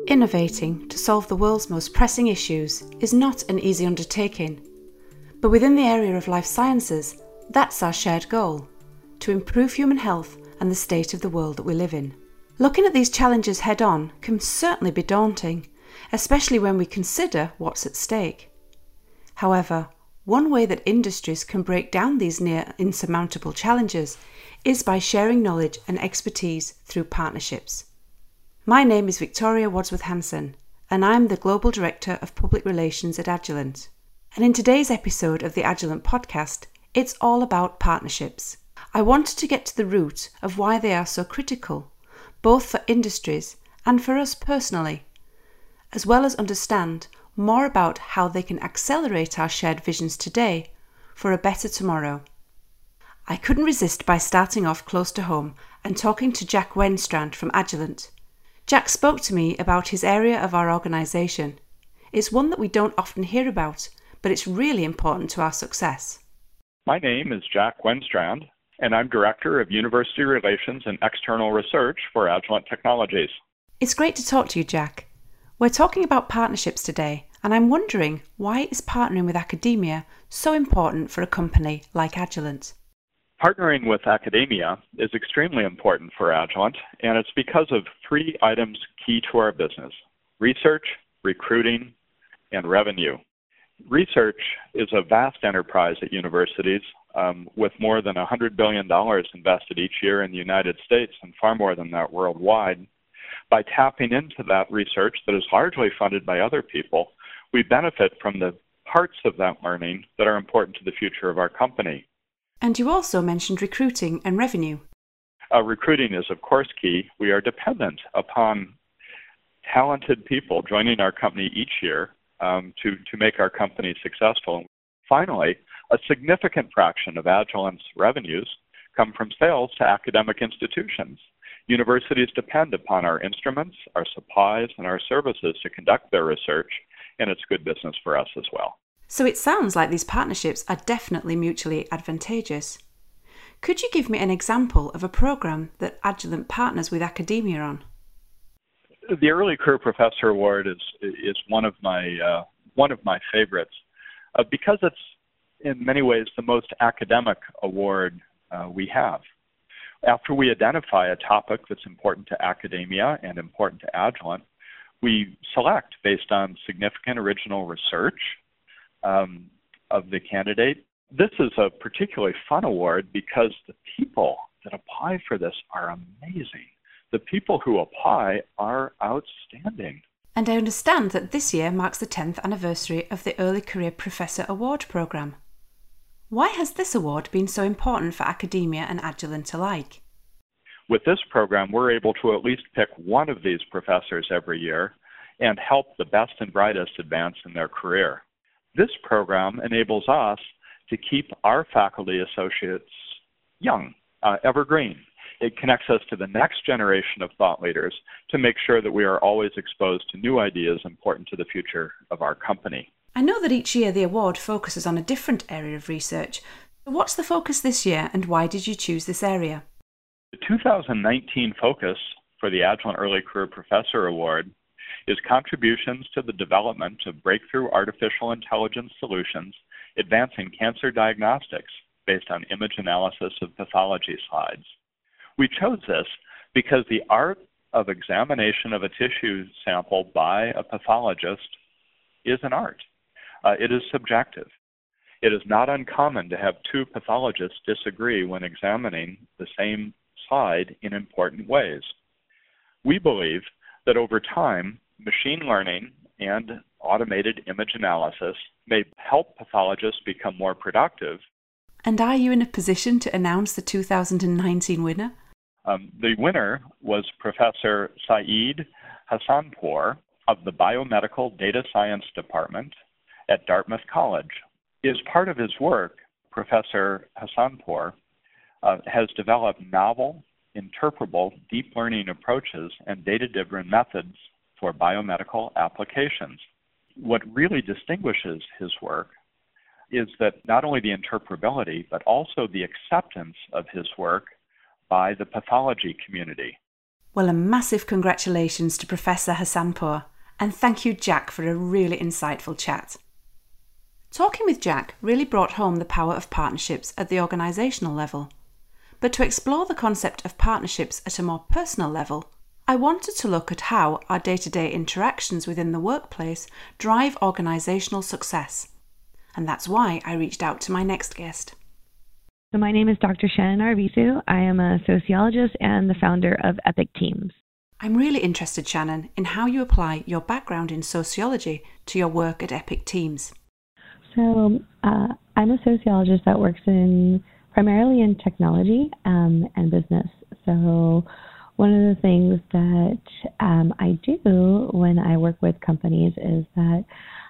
Innovating to solve the world's most pressing issues is not an easy undertaking. But within the area of life sciences, that's our shared goal: to improve human health and the state of the world that we live in. Looking at these challenges head on can certainly be daunting, especially when we consider what's at stake. However, one way that industries can break down these near insurmountable challenges is by sharing knowledge and expertise through partnerships. My name is Victoria Wadsworth-Hanson, and I'm the Global Director of Public Relations at Agilent. And in today's episode of the Agilent podcast, it's all about partnerships. I wanted to get to the root of why they are so critical, both for industries and for us personally, as well as understand more about how they can accelerate our shared visions today for a better tomorrow. I couldn't resist by starting off close to home and talking to Jack Wenstrand from Agilent. Jack spoke to me about his area of our organisation. It's one that we don't often hear about, but it's really important to our success. My name is Jack Wenstrand, and I'm Director of University Relations and External Research for Agilent Technologies. It's great to talk to you, Jack. We're talking about partnerships today, and I'm wondering, why is partnering with academia so important for a company like Agilent? Partnering with academia is extremely important for Agilent, and it's because of three items key to our business: research, recruiting, and revenue. Research is a vast enterprise at universities with more than $100 billion invested each year in the United States and far more than that worldwide. By tapping into that research that is largely funded by other people, we benefit from the parts of that learning that are important to the future of our company. And you also mentioned recruiting and revenue. Recruiting is, of course, key. We are dependent upon talented people joining our company each year to make our company successful. Finally, a significant fraction of Agilent's revenues come from sales to academic institutions. Universities depend upon our instruments, our supplies, and our services to conduct their research, and it's good business for us as well. So it sounds like these partnerships are definitely mutually advantageous. Could you give me an example of a program that Agilent partners with academia on? The Early Career Professor Award is one of my favorites because it's in many ways the most academic award we have. After we identify a topic that's important to academia and important to Agilent, we select based on significant original research of the candidate. This is a particularly fun award because the people that apply for this are amazing. The people who apply are outstanding. And I understand that this year marks the 10th anniversary of the Early Career Professor Award programme. Why has this award been so important for academia and Agilent alike? With this program, we're able to at least pick one of these professors every year and help the best and brightest advance in their career. This program enables us to keep our faculty associates young, evergreen. It connects us to the next generation of thought leaders to make sure that we are always exposed to new ideas important to the future of our company. I know that each year the award focuses on a different area of research. What's the focus this year, and why did you choose this area? The 2019 focus for the Agilent Early Career Professor Award is contributions to the development of breakthrough artificial intelligence solutions advancing cancer diagnostics based on image analysis of pathology slides. We chose this because the art of examination of a tissue sample by a pathologist is an art. It is subjective. It is not uncommon to have two pathologists disagree when examining the same slide in important ways. We believe that over time, machine learning and automated image analysis may help pathologists become more productive. And are you in a position to announce the 2019 winner? The winner was Professor Saeed Hassanpour of the Biomedical Data Science Department at Dartmouth College. As part of his work, Professor Hassanpour has developed novel, interpretable deep learning approaches and data-driven methods for biomedical applications. What really distinguishes his work is that not only the interpretability, but also the acceptance of his work by the pathology community. Well, a massive congratulations to Professor Hassanpour, and thank you, Jack, for a really insightful chat. Talking with Jack really brought home the power of partnerships at the organisational level. But to explore the concept of partnerships at a more personal level, I wanted to look at how our day-to-day interactions within the workplace drive organisational success. And that's why I reached out to my next guest. So my name is Dr. Shannon Arvizu. I am a sociologist and the founder of Epic Teams. I'm really interested, Shannon, in how you apply your background in sociology to your work at Epic Teams. So I'm a sociologist that works primarily in technology and business. So one of the things that I do when I work with companies is that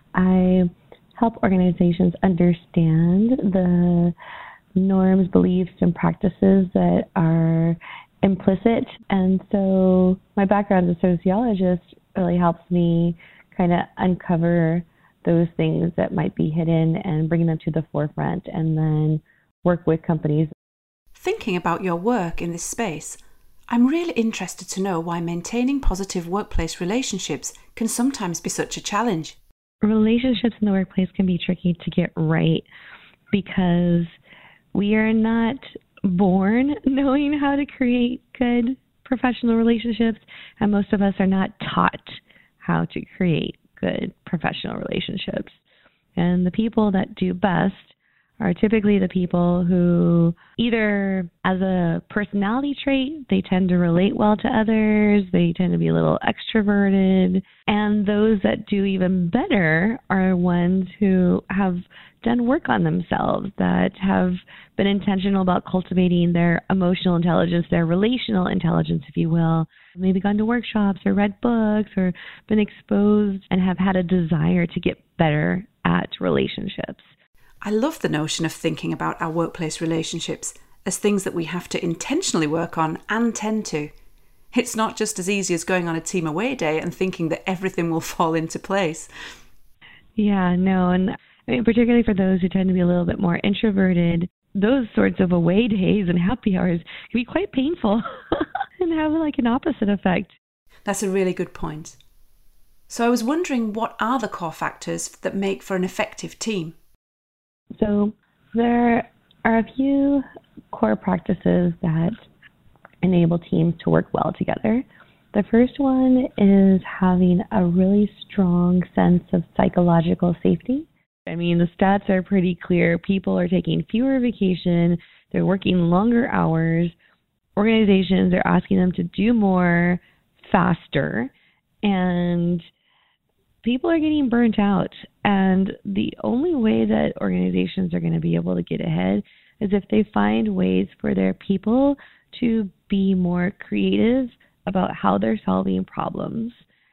I help organizations understand the norms, beliefs, and practices that are implicit. And so my background as a sociologist really helps me kind of uncover those things that might be hidden and bring them to the forefront, and then work with companies. Thinking about your work in this space, I'm really interested to know why maintaining positive workplace relationships can sometimes be such a challenge. Relationships in the workplace can be tricky to get right because we are not born knowing how to create good professional relationships, and most of us are not taught how to create good professional relationships. And the people that do best are typically the people who either, as a personality trait, they tend to relate well to others, they tend to be a little extroverted, and those that do even better are ones who have done work on themselves, that have been intentional about cultivating their emotional intelligence, their relational intelligence, if you will, maybe gone to workshops or read books or been exposed and have had a desire to get better at relationships. I love the notion of thinking about our workplace relationships as things that we have to intentionally work on and tend to. It's not just as easy as going on a team away day and thinking that everything will fall into place. Yeah, no, and I mean, particularly for those who tend to be a little bit more introverted, those sorts of away days and happy hours can be quite painful and have like an opposite effect. That's a really good point. So I was wondering, what are the core factors that make for an effective team? So there are a few core practices that enable teams to work well together. The first one is having a really strong sense of psychological safety. I mean, the stats are pretty clear. People are taking fewer vacation, they're working longer hours. Organizations are asking them to do more faster, and people are getting burnt out. And the only way that organizations are going to be able to get ahead is if they find ways for their people to be more creative about how they're solving problems.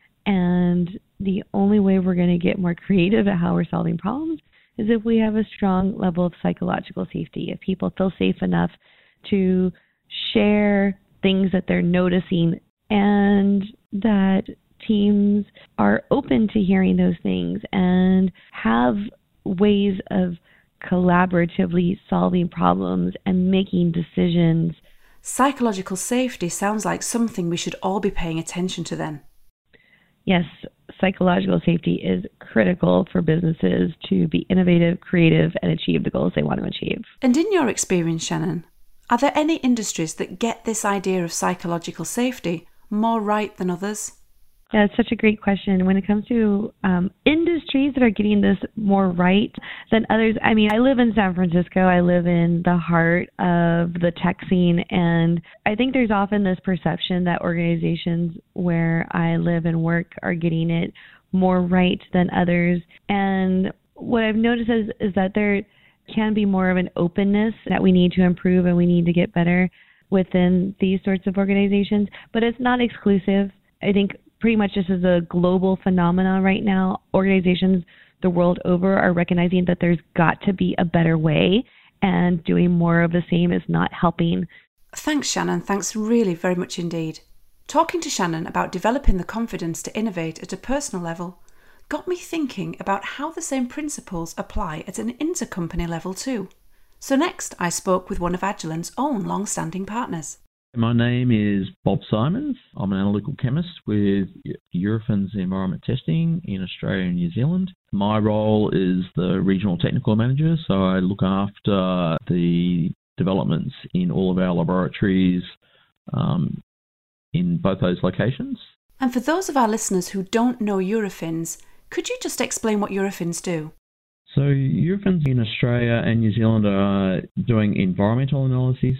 And the only way we're going to get more creative at how we're solving problems is if we have a strong level of psychological safety. If people feel safe enough to share things that they're noticing, and that teams are open to hearing those things and have ways of collaboratively solving problems and making decisions. Psychological safety sounds like something we should all be paying attention to then. Yes, psychological safety is critical for businesses to be innovative, creative, and achieve the goals they want to achieve. And in your experience, Shannon, are there any industries that get this idea of psychological safety more right than others? Yeah, it's such a great question. When it comes to industries that are getting this more right than others, I mean, I live in San Francisco. I live in the heart of the tech scene, and I think there's often this perception that organizations where I live and work are getting it more right than others. And what I've noticed is that there can be more of an openness that we need to improve and we need to get better within these sorts of organizations, but it's not exclusive. I think pretty much this is a global phenomenon right now. Organizations the world over are recognizing that there's got to be a better way, and doing more of the same is not helping. Thanks, Shannon. Thanks really very much indeed. Talking to Shannon about developing the confidence to innovate at a personal level got me thinking about how the same principles apply at an intercompany level too. So next, I spoke with one of Agilent's own long-standing partners. My name is Bob Simons. I'm an analytical chemist with Eurofins Environment Testing in Australia and New Zealand. My role is the Regional Technical Manager, so I look after the developments in all of our laboratories in both those locations. And for those of our listeners who don't know Eurofins, could you just explain what Eurofins do? So Eurofins in Australia and New Zealand are doing environmental analyses.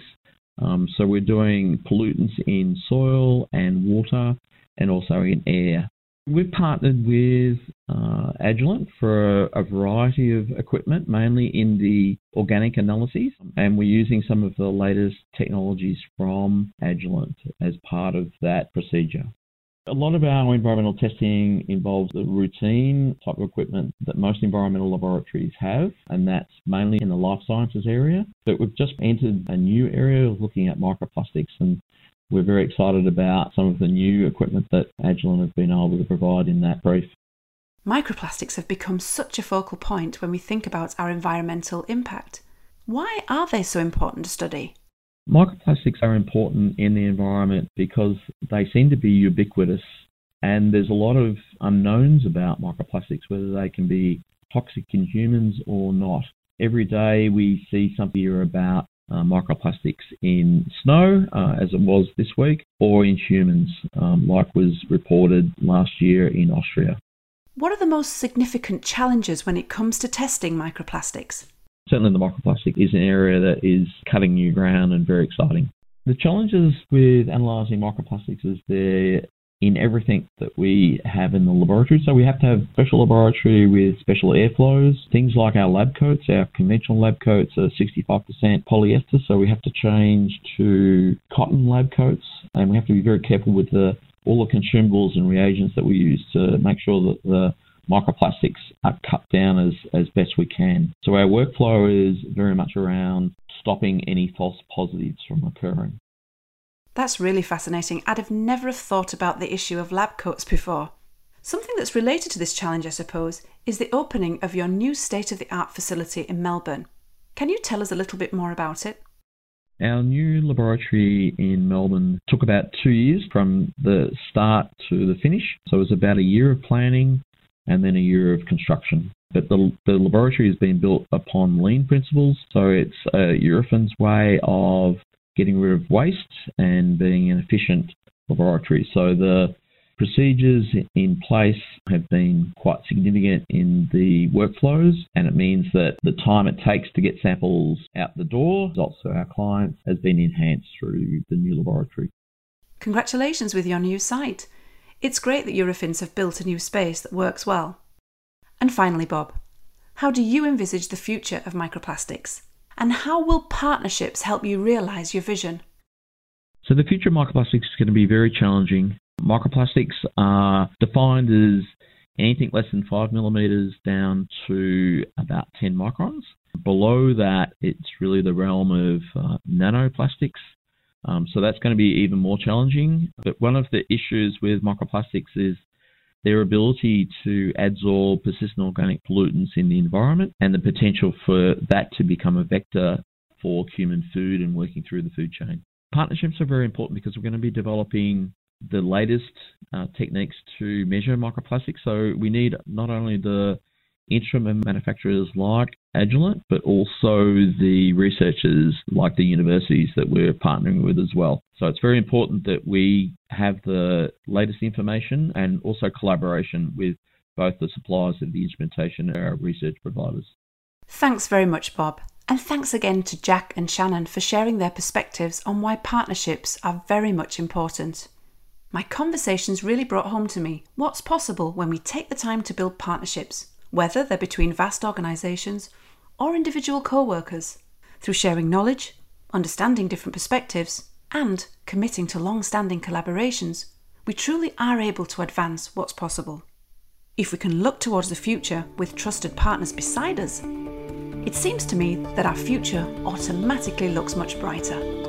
So we're doing pollutants in soil and water and also in air. We've partnered with Agilent for a variety of equipment, mainly in the organic analyses, and we're using some of the latest technologies from Agilent as part of that procedure. A lot of our environmental testing involves the routine type of equipment that most environmental laboratories have, and that's mainly in the life sciences area. But we've just entered a new area of looking at microplastics, and we're very excited about some of the new equipment that Agilent have been able to provide in that brief. Microplastics have become such a focal point when we think about our environmental impact. Why are they so important to study? Microplastics are important in the environment because they seem to be ubiquitous, and there's a lot of unknowns about microplastics, whether they can be toxic in humans or not. Every day we see something here about microplastics in snow, as it was this week, or in humans, like was reported last year in Austria. What are the most significant challenges when it comes to testing microplastics? Certainly the microplastic is an area that is cutting new ground and very exciting. The challenges with analysing microplastics is they're in everything that we have in the laboratory. So we have to have special laboratory with special airflows. Things like our lab coats, our conventional lab coats are 65% polyester, so we have to change to cotton lab coats, and we have to be very careful with all the consumables and reagents that we use to make sure that the microplastics are cut down as best we can. So our workflow is very much around stopping any false positives from occurring. That's really fascinating. I'd have never have thought about the issue of lab coats before. Something that's related to this challenge, I suppose, is the opening of your new state-of-the-art facility in Melbourne. Can you tell us a little bit more about it? Our new laboratory in Melbourne took about 2 years from the start to the finish. So it was about a year of planning and then a year of construction. But the laboratory has been built upon lean principles, so it's a Eurofins way of getting rid of waste and being an efficient laboratory. So the procedures in place have been quite significant in the workflows, and it means that the time it takes to get samples out the door, results to our clients, has been enhanced through the new laboratory. Congratulations with your new site. It's great that Eurofins have built a new space that works well. And finally, Bob, how do you envisage the future of microplastics? And how will partnerships help you realise your vision? So the future of microplastics is going to be very challenging. Microplastics are defined as anything less than 5 millimetres down to about 10 microns. Below that, it's really the realm of nanoplastics. So that's going to be even more challenging. But one of the issues with microplastics is their ability to adsorb persistent organic pollutants in the environment and the potential for that to become a vector for human food and working through the food chain. Partnerships are very important because we're going to be developing the latest techniques to measure microplastics. So we need not only the instrument manufacturers like Agilent, but also the researchers like the universities that we're partnering with as well. So it's very important that we have the latest information and also collaboration with both the suppliers of the instrumentation and our research providers. Thanks very much, Bob. And thanks again to Jack and Shannon for sharing their perspectives on why partnerships are very much important. My conversations really brought home to me what's possible when we take the time to build partnerships, whether they're between vast organisations or individual co-workers. Through sharing knowledge, understanding different perspectives, and committing to long-standing collaborations, we truly are able to advance what's possible. If we can look towards the future with trusted partners beside us, it seems to me that our future automatically looks much brighter.